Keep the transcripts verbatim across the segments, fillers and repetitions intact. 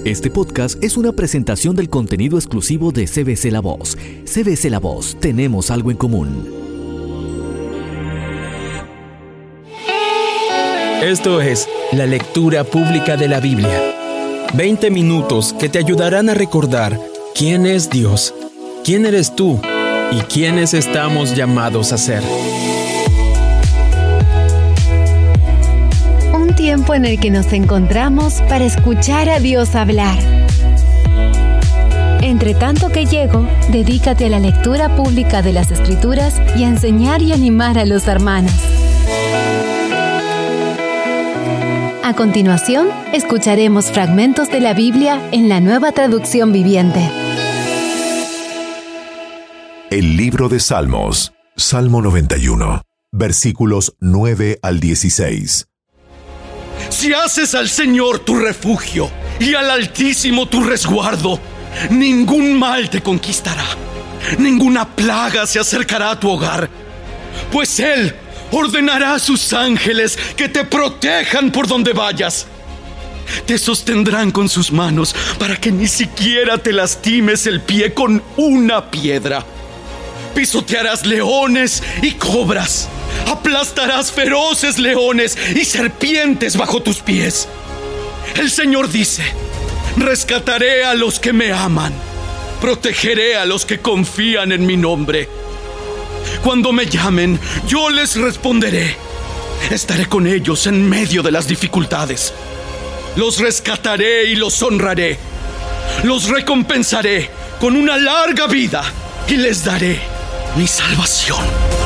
Este podcast es una presentación del contenido exclusivo de C B C La Voz. C B C La Voz, tenemos algo en común. Esto es la lectura pública de la Biblia. veinte minutos que te ayudarán a recordar quién es Dios, quién eres tú y quiénes estamos llamados a ser. Un tiempo en el que nos encontramos para escuchar a Dios hablar. Entre tanto que llego, dedícate a la lectura pública de las Escrituras y a enseñar y animar a los hermanos. A continuación, escucharemos fragmentos de la Biblia en la Nueva Traducción Viviente. El libro de Salmos, Salmo noventa y uno, versículos nueve al dieciséis. Si haces al Señor tu refugio y al Altísimo tu resguardo, ningún mal te conquistará, ninguna plaga se acercará a tu hogar, pues Él ordenará a sus ángeles que te protejan por donde vayas. Te sostendrán con sus manos para que ni siquiera te lastimes el pie con una piedra. Pisotearás leones y cobras. Aplastarás feroces leones y serpientes bajo tus pies. El Señor dice: rescataré a los que me aman. Protegeré a los que confían en mi nombre. Cuando me llamen, yo les responderé. Estaré con ellos en medio de las dificultades. Los rescataré y los honraré. Los recompensaré con una larga vida y les daré mi salvación.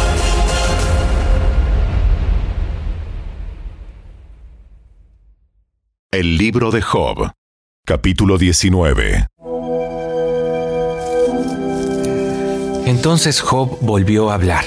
El libro de Job, capítulo diecinueve. Entonces Job volvió a hablar.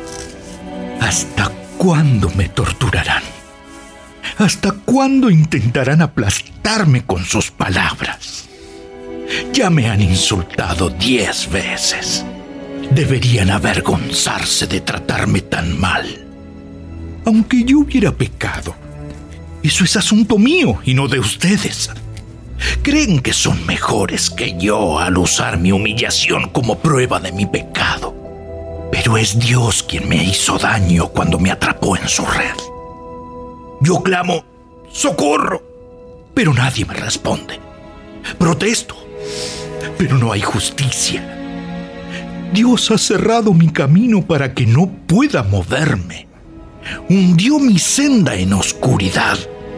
¿Hasta cuándo me torturarán? ¿Hasta cuándo intentarán aplastarme con sus palabras? Ya me han insultado diez veces. Deberían avergonzarse de tratarme tan mal. Aunque yo hubiera pecado, eso es asunto mío y no de ustedes. Creen que son mejores que yo al usar mi humillación como prueba de mi pecado. Pero es Dios quien me hizo daño cuando me atrapó en su red. Yo clamo ¡socorro!, pero nadie me responde. Protesto, pero no hay justicia. Dios ha cerrado mi camino para que no pueda moverme. Hundió mi senda en oscuridad.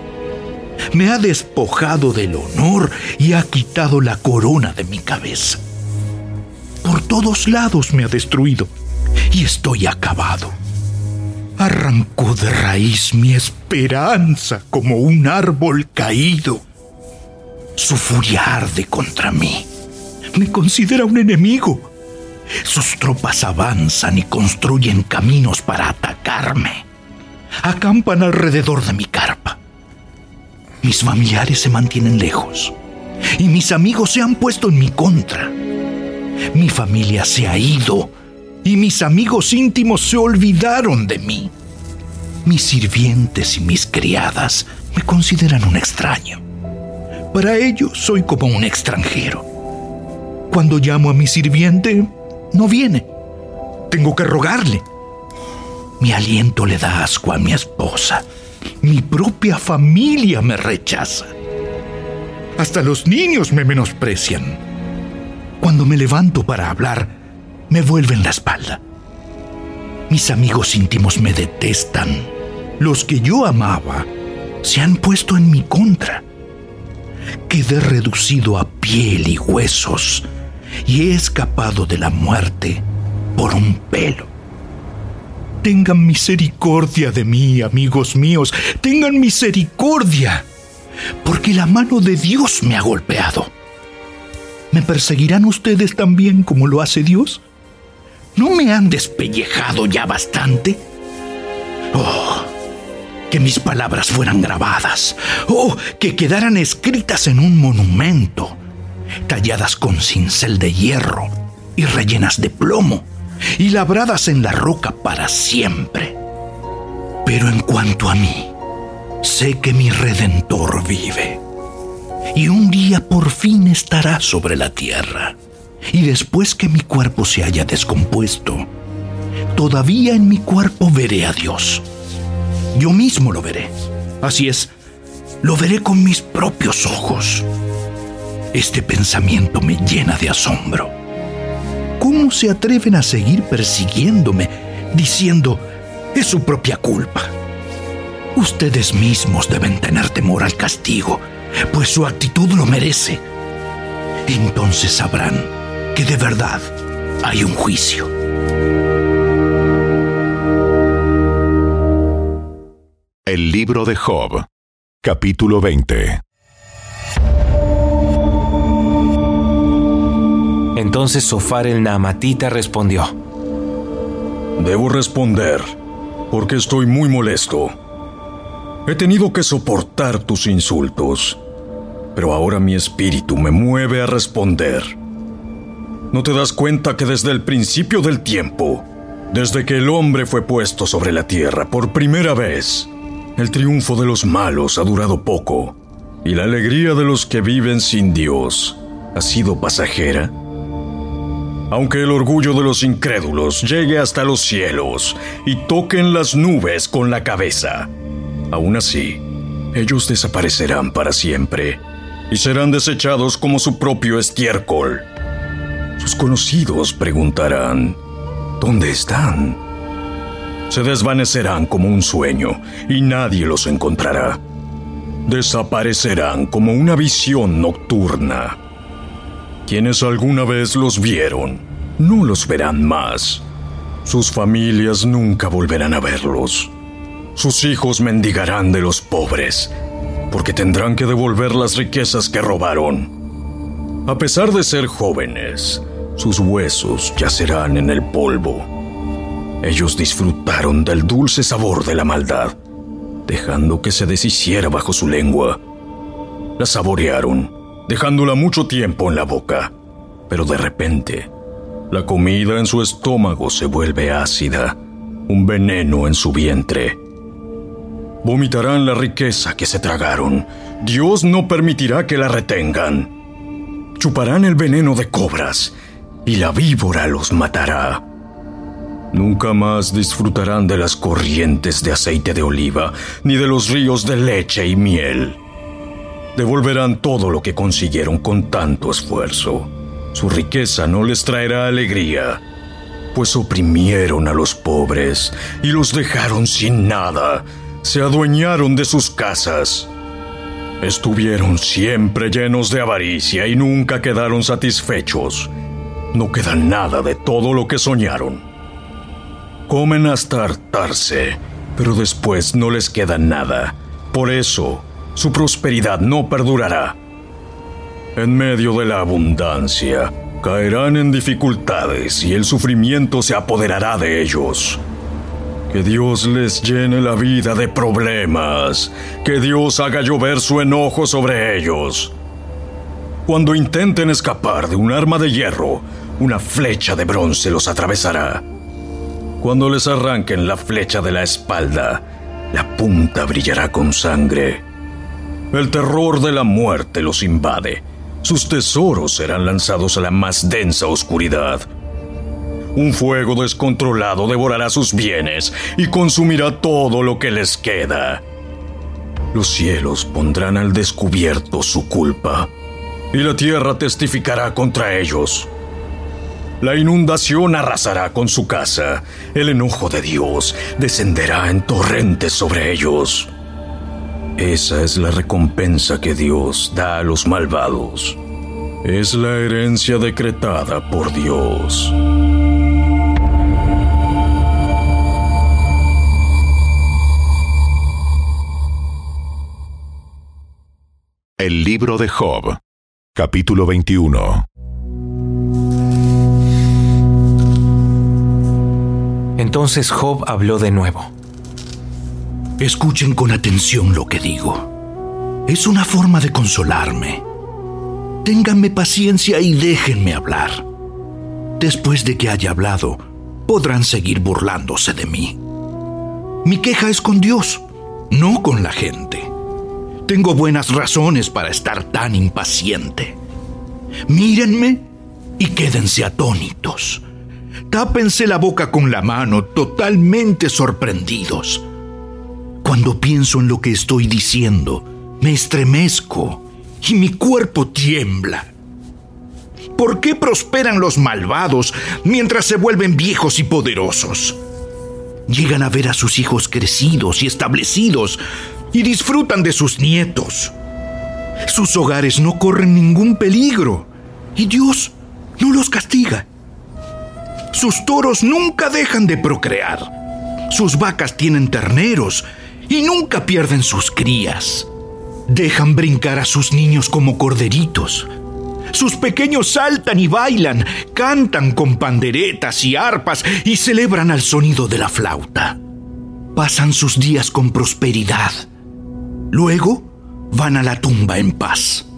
Me ha despojado del honor y ha quitado la corona de mi cabeza. Por todos lados me ha destruido y estoy acabado. Arrancó de raíz mi esperanza como un árbol caído. Su furia arde contra mí. Me considera un enemigo. Sus tropas avanzan y construyen caminos para atacarme. Acampan alrededor de mi carpa. Mis familiares se mantienen lejos y mis amigos se han puesto en mi contra. Mi familia se ha ido y mis amigos íntimos se olvidaron de mí. Mis sirvientes y mis criadas me consideran un extraño. Para ellos soy como un extranjero. Cuando llamo a mi sirviente, no viene. Tengo que rogarle. Mi aliento le da asco a mi esposa. Mi propia familia me rechaza. Hasta los niños me menosprecian. Cuando me levanto para hablar, me vuelven la espalda. Mis amigos íntimos me detestan. Los que yo amaba se han puesto en mi contra. Quedé reducido a piel y huesos y he escapado de la muerte por un pelo. Tengan misericordia de mí, amigos míos. Tengan misericordia, porque la mano de Dios me ha golpeado. ¿Me perseguirán ustedes también como lo hace Dios? ¿No me han despellejado ya bastante? Oh, que mis palabras fueran grabadas. Oh, que quedaran escritas en un monumento, talladas con cincel de hierro y rellenas de plomo, y labradas en la roca para siempre. Pero en cuanto a mí, sé que mi Redentor vive, y un día por fin estará sobre la tierra. Y después que mi cuerpo se haya descompuesto, todavía en mi cuerpo veré a Dios. Yo mismo lo veré. Así es, lo veré con mis propios ojos. Este pensamiento me llena de asombro. ¿Cómo se atreven a seguir persiguiéndome, diciendo, es su propia culpa? Ustedes mismos deben tener temor al castigo, pues su actitud lo merece. Entonces sabrán que de verdad hay un juicio. El libro de Job, capítulo veinte. Entonces Zofar el Naamatita respondió: Debo responder, porque estoy muy molesto. He tenido que soportar tus insultos, pero ahora mi espíritu me mueve a responder. ¿No te das cuenta que desde el principio del tiempo, desde que el hombre fue puesto sobre la tierra por primera vez, el triunfo de los malos ha durado poco, y la alegría de los que viven sin Dios ha sido pasajera? Aunque el orgullo de los incrédulos llegue hasta los cielos y toquen las nubes con la cabeza, aún así, ellos desaparecerán para siempre y serán desechados como su propio estiércol. Sus conocidos preguntarán, ¿dónde están? Se desvanecerán como un sueño y nadie los encontrará. Desaparecerán como una visión nocturna. Quienes alguna vez los vieron, no los verán más. Sus familias nunca volverán a verlos. Sus hijos mendigarán de los pobres, porque tendrán que devolver las riquezas que robaron. A pesar de ser jóvenes, sus huesos yacerán en el polvo. Ellos disfrutaron del dulce sabor de la maldad, dejando que se deshiciera bajo su lengua. La saborearon, dejándola mucho tiempo en la boca, pero de repente, la comida en su estómago se vuelve ácida, un veneno en su vientre. Vomitarán la riqueza que se tragaron. Dios no permitirá que la retengan. Chuparán el veneno de cobras y la víbora los matará. Nunca más disfrutarán de las corrientes de aceite de oliva, ni de los ríos de leche y miel. Devolverán todo lo que consiguieron con tanto esfuerzo. Su riqueza no les traerá alegría, pues oprimieron a los pobres y los dejaron sin nada. Se adueñaron de sus casas. Estuvieron siempre llenos de avaricia y nunca quedaron satisfechos. No queda nada de todo lo que soñaron. Comen hasta hartarse, pero después no les queda nada. Por eso, su prosperidad no perdurará. En medio de la abundancia, caerán en dificultades y el sufrimiento se apoderará de ellos. Que Dios les llene la vida de problemas. Que Dios haga llover su enojo sobre ellos. Cuando intenten escapar de un arma de hierro, una flecha de bronce los atravesará. Cuando les arranquen la flecha de la espalda, la punta brillará con sangre. El terror de la muerte los invade. Sus tesoros serán lanzados a la más densa oscuridad. Un fuego descontrolado devorará sus bienes y consumirá todo lo que les queda. Los cielos pondrán al descubierto su culpa, y la tierra testificará contra ellos. La inundación arrasará con su casa. El enojo de Dios descenderá en torrentes sobre ellos. Esa es la recompensa que Dios da a los malvados. Es la herencia decretada por Dios. El libro de Job, capítulo veintiuno. Entonces Job habló de nuevo. Escuchen con atención lo que digo. Es una forma de consolarme. Ténganme paciencia y déjenme hablar. Después de que haya hablado, podrán seguir burlándose de mí. Mi queja es con Dios, no con la gente. Tengo buenas razones para estar tan impaciente. Mírenme y quédense atónitos. Tápense la boca con la mano, totalmente sorprendidos. Cuando pienso en lo que estoy diciendo, me estremezco y mi cuerpo tiembla. ¿Por qué prosperan los malvados mientras se vuelven viejos y poderosos? Llegan a ver a sus hijos crecidos y establecidos y disfrutan de sus nietos. Sus hogares no corren ningún peligro y Dios no los castiga. Sus toros nunca dejan de procrear. Sus vacas tienen terneros y nunca pierden sus crías. Dejan brincar a sus niños como corderitos. Sus pequeños saltan y bailan, cantan con panderetas y arpas y celebran al sonido de la flauta. Pasan sus días con prosperidad. Luego van a la tumba en paz.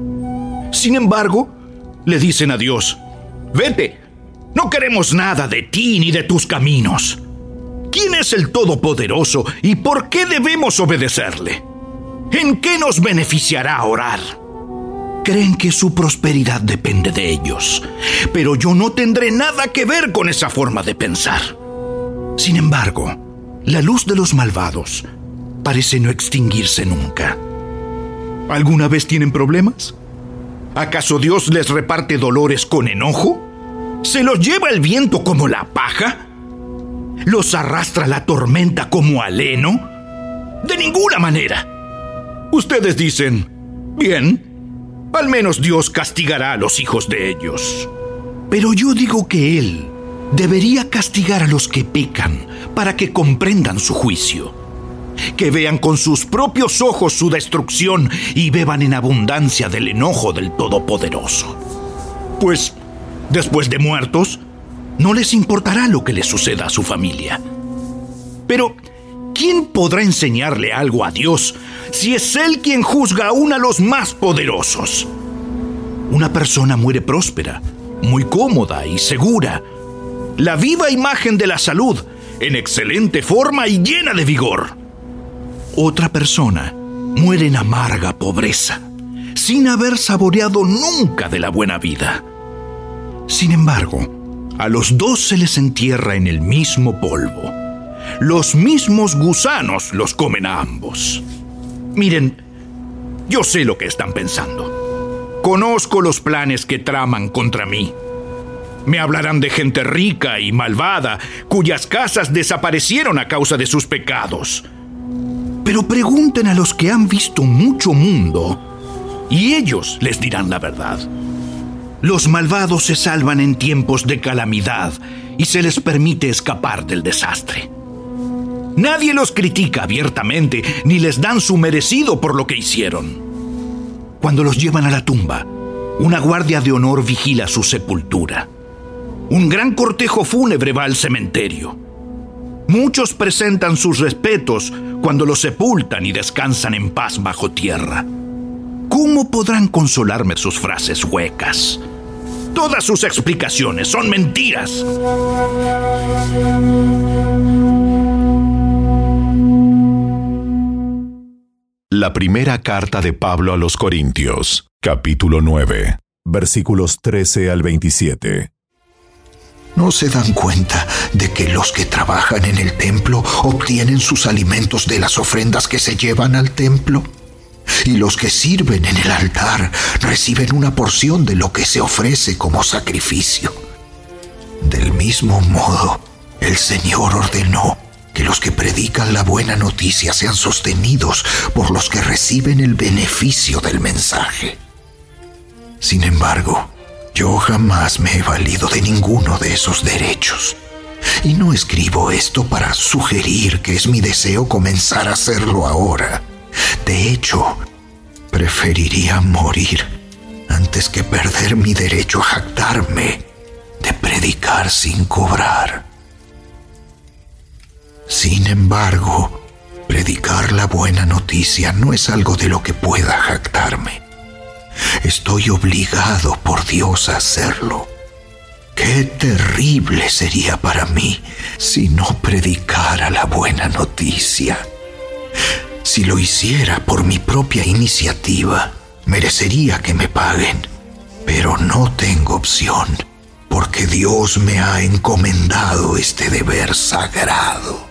Sin embargo, le dicen a Dios: «Vete, no queremos nada de ti ni de tus caminos. ¿Quién es el Todopoderoso y por qué debemos obedecerle? ¿En qué nos beneficiará orar?» Creen que su prosperidad depende de ellos, pero yo no tendré nada que ver con esa forma de pensar. Sin embargo, la luz de los malvados parece no extinguirse nunca. ¿Alguna vez tienen problemas? ¿Acaso Dios les reparte dolores con enojo? ¿Se los lleva el viento como la paja? ¿Los arrastra la tormenta como al heno? De ninguna manera. Ustedes dicen: «Bien, al menos Dios castigará a los hijos de ellos». Pero yo digo que Él debería castigar a los que pecan para que comprendan su juicio, que vean con sus propios ojos su destrucción y beban en abundancia del enojo del Todopoderoso. Pues, después de muertos, no les importará lo que les suceda a su familia. Pero, ¿quién podrá enseñarle algo a Dios si es Él quien juzga aún a los más poderosos? Una persona muere próspera, muy cómoda y segura, la viva imagen de la salud, en excelente forma y llena de vigor. Otra persona muere en amarga pobreza, sin haber saboreado nunca de la buena vida. Sin embargo, a los dos se les entierra en el mismo polvo. Los mismos gusanos los comen a ambos. Miren, yo sé lo que están pensando. Conozco los planes que traman contra mí. Me hablarán de gente rica y malvada, cuyas casas desaparecieron a causa de sus pecados. Pero pregunten a los que han visto mucho mundo, y ellos les dirán la verdad. Los malvados se salvan en tiempos de calamidad y se les permite escapar del desastre. Nadie los critica abiertamente ni les dan su merecido por lo que hicieron. Cuando los llevan a la tumba, una guardia de honor vigila su sepultura. Un gran cortejo fúnebre va al cementerio. Muchos presentan sus respetos cuando los sepultan y descansan en paz bajo tierra. ¿Cómo podrán consolarme sus frases huecas? Todas sus explicaciones son mentiras. La primera carta de Pablo a los Corintios, capítulo nueve, versículos trece al veintisiete. ¿No se dan cuenta de que los que trabajan en el templo obtienen sus alimentos de las ofrendas que se llevan al templo? Y los que sirven en el altar reciben una porción de lo que se ofrece como sacrificio. Del mismo modo, el Señor ordenó que los que predican la buena noticia sean sostenidos por los que reciben el beneficio del mensaje. Sin embargo, yo jamás me he valido de ninguno de esos derechos. Y no escribo esto para sugerir que es mi deseo comenzar a hacerlo ahora. De hecho, preferiría morir antes que perder mi derecho a jactarme de predicar sin cobrar. Sin embargo, predicar la buena noticia no es algo de lo que pueda jactarme. Estoy obligado por Dios a hacerlo. Qué terrible sería para mí si no predicara la buena noticia. Si lo hiciera por mi propia iniciativa, merecería que me paguen, pero no tengo opción, porque Dios me ha encomendado este deber sagrado.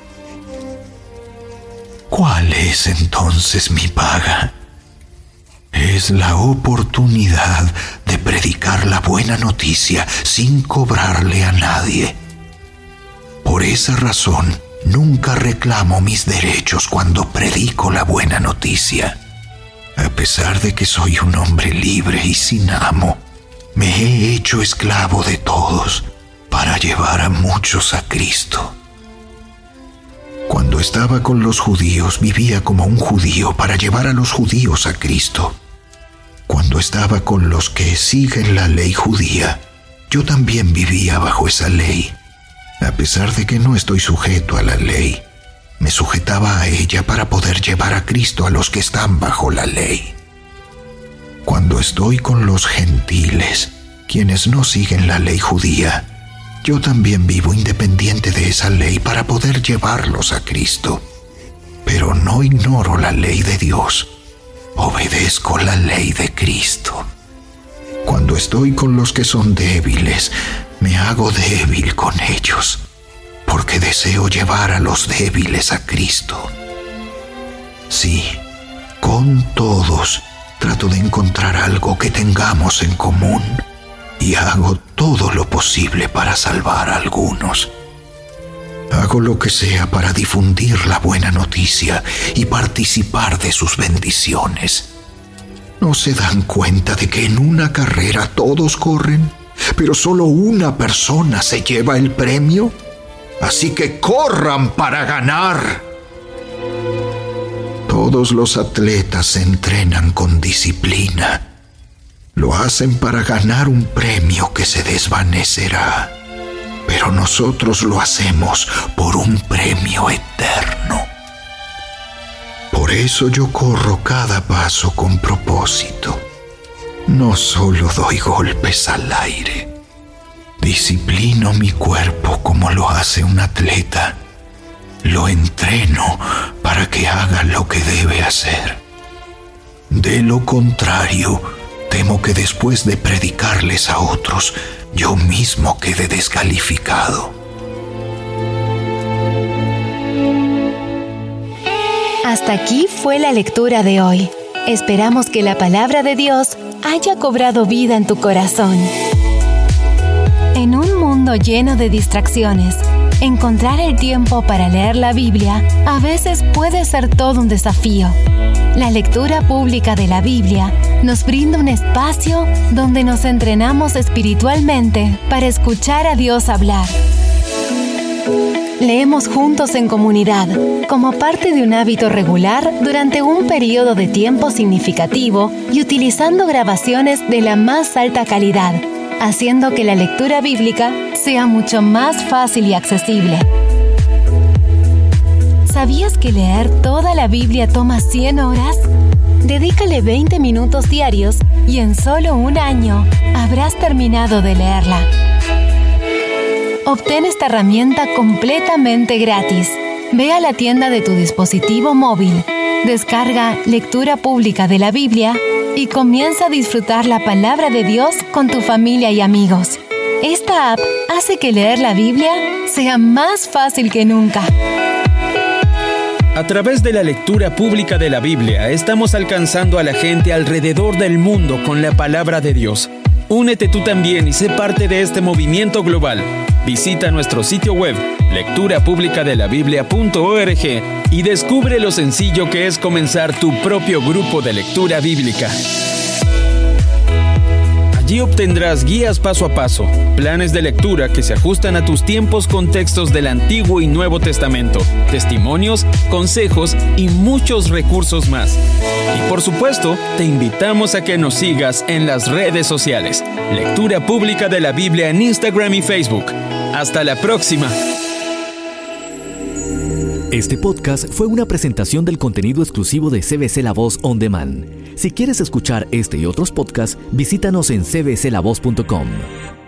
¿Cuál es entonces mi paga? Es la oportunidad de predicar la buena noticia sin cobrarle a nadie. Por esa razón, nunca reclamo mis derechos cuando predico la buena noticia. A pesar de que soy un hombre libre y sin amo, me he hecho esclavo de todos para llevar a muchos a Cristo. Cuando estaba con los judíos, vivía como un judío para llevar a los judíos a Cristo. Cuando estaba con los que siguen la ley judía, yo también vivía bajo esa ley. A pesar de que no estoy sujeto a la ley, me sujetaba a ella para poder llevar a Cristo a los que están bajo la ley. Cuando estoy con los gentiles, quienes no siguen la ley judía, yo también vivo independiente de esa ley para poder llevarlos a Cristo. Pero no ignoro la ley de Dios, obedezco la ley de Cristo. Cuando estoy con los que son débiles, me hago débil con ellos, porque deseo llevar a los débiles a Cristo. Sí, con todos trato de encontrar algo que tengamos en común y hago todo lo posible para salvar a algunos. Hago lo que sea para difundir la buena noticia y participar de sus bendiciones. ¿No se dan cuenta de que en una carrera todos corren, pero solo una persona se lleva el premio? Así que corran para ganar. Todos los atletas se entrenan con disciplina. Lo hacen para ganar un premio que se desvanecerá. Pero nosotros lo hacemos por un premio eterno. Por eso yo corro cada paso con propósito. No solo doy golpes al aire. Disciplino mi cuerpo como lo hace un atleta. Lo entreno para que haga lo que debe hacer. De lo contrario, temo que después de predicarles a otros, yo mismo quede descalificado. Hasta aquí fue la lectura de hoy. Esperamos que la palabra de Dios haya cobrado vida en tu corazón. En un mundo lleno de distracciones, encontrar el tiempo para leer la Biblia a veces puede ser todo un desafío. La lectura pública de la Biblia nos brinda un espacio donde nos entrenamos espiritualmente para escuchar a Dios hablar. Leemos juntos en comunidad, como parte de un hábito regular durante un periodo de tiempo significativo y utilizando grabaciones de la más alta calidad, haciendo que la lectura bíblica sea mucho más fácil y accesible. ¿Sabías que leer toda la Biblia toma cien horas? Dedícale veinte minutos diarios y en solo un año habrás terminado de leerla. Obtén esta herramienta completamente gratis. Ve a la tienda de tu dispositivo móvil, descarga Lectura Pública de la Biblia y comienza a disfrutar la palabra de Dios con tu familia y amigos. Esta app hace que leer la Biblia sea más fácil que nunca. A través de la lectura pública de la Biblia, estamos alcanzando a la gente alrededor del mundo con la palabra de Dios. Únete tú también y sé parte de este movimiento global. Visita nuestro sitio web, lectura pública de la biblia punto org, y descubre lo sencillo que es comenzar tu propio grupo de lectura bíblica. Allí obtendrás guías paso a paso, planes de lectura que se ajustan a tus tiempos con textos del Antiguo y Nuevo Testamento, testimonios, consejos y muchos recursos más. Y por supuesto, te invitamos a que nos sigas en las redes sociales. Lectura Pública de la Biblia en Instagram y Facebook. ¡Hasta la próxima! Este podcast fue una presentación del contenido exclusivo de C B C La Voz On Demand. Si quieres escuchar este y otros podcasts, visítanos en c b c la voz punto com.